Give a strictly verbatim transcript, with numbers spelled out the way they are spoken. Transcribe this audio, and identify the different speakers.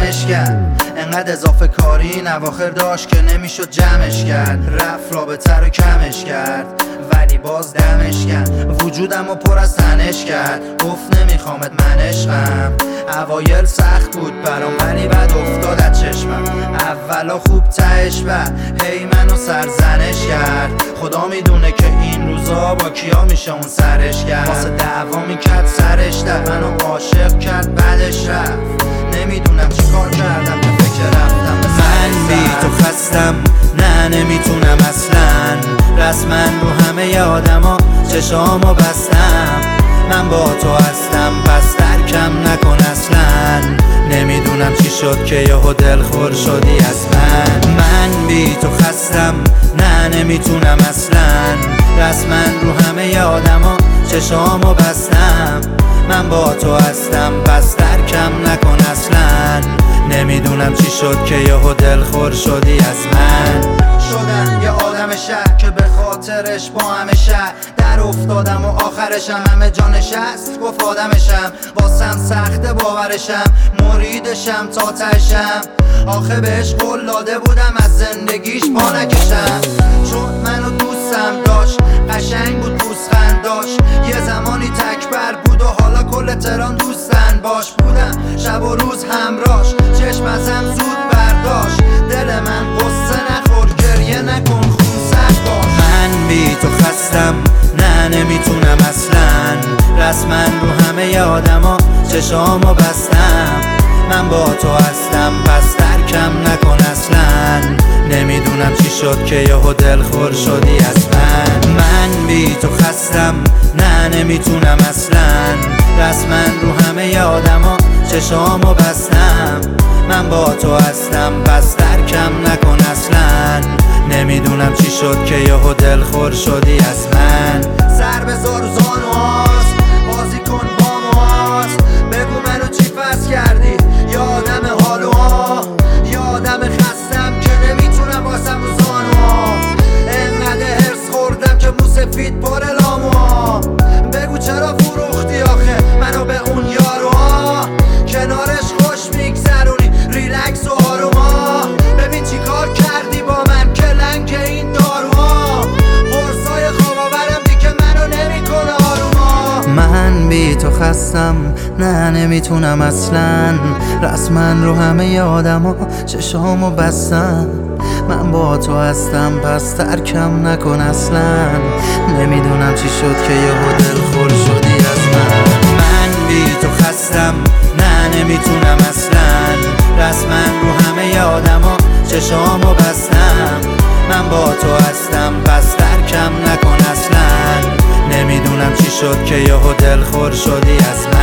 Speaker 1: تنش کرد. انقدر اضافه کاری این اواخر داشت که نمیشد جمعش کرد. رفت رابطه رو کمش کرد ولی باز دمش کرد. وجودم رو پر از تنش کرد. گفت نمیخوامت من عشقم. اوایل سخت بود برام ولی بعد افتاد از چشمم. اولا خوب تهش بعد هی منو سرزنش کرد. خدا میدونه که این روزا با کیا میشه اون سرش کرد. واسه دعوا میکرد سرش در منو عاشق کرد بعدش رفت. نمیدونم چی کار کردم که فکر رفتم به من بی تو خستم نه نمیتونم اصلا. رسما رو همه آدما چشامو بستم. من با تو هستم پس ترکم نکن اصلا. نمیدونم چی شد که یهو دلخور شدی از من. من بی تو خستم نه نمیتونم اصلا. رسما رو همه آدما چشامو بستم. من با تو هستم پس ترکم نکن اصلا. نمیدونم چی شد که یهو دلخور شدی از من. شدم یه آدم شهر که به خاطرش با همه شهر در افتادم و آخرشم همه جا نشست. گفت آدمشم واسم سخته باورشم. مریدشم تا تشم. آخه بهش قول داده بودم از زندگیش پا نکشم. چون منو دوستم داشت قشنگ بود پوزخند داشت. یه زمانی تکبر بود و حالا کل تهران دوستن باش بودم. شب و روز همراش چشم ازم زود برداشت. دل من قصه نخور گریه نکن خون سرد باش. من بی تو خستم نه نمیتونم اصلا. رسما رو همه آدما چشامو بستم. من با تو هستم پس ترکم نکن اصلا. نمیدونم چی شد که یهو دلخور شدی از من. من بی تو خستم نه نمیتونم اصلا. رسما رو همه آدما چشامو بستم. من با تو هستم پس ترکم نکن اصلا. نمیدونم چی شد که یهو دلخور شدی از من. سر بذار و زانوهاست بازی کن با موهاست. بگو منو چی فرض کردی یا آدم حالوها یا آدم خستم که نمیتونم باسم رو زانوها. انقدر هرس خوردم که موسفید پر لاموها. بگو چرا فروختی آخه منو به اون یاروها. کنارش خوش میگذرونی ریلکس و آروما. ببین چی کار کردی با من که لنگ این داروها. قرصای خواب آورم دیگه منو نمیکنه آروما. من بی تو خستم نه نمیتونم اصلا. رسما رو همه آدما چشامو بستم. من با تو هستم پس ترکم نکن اصلا. نمیدونم چی شد که یهو دلخور شدی از من. من بی تو خستم نه نمیتونم اصلا. رسما رو همه آدما چشامو بستم. من با تو هستم پس ترکم نکن اصلا. نمیدونم چی شد که یهو دلخور شدی از من.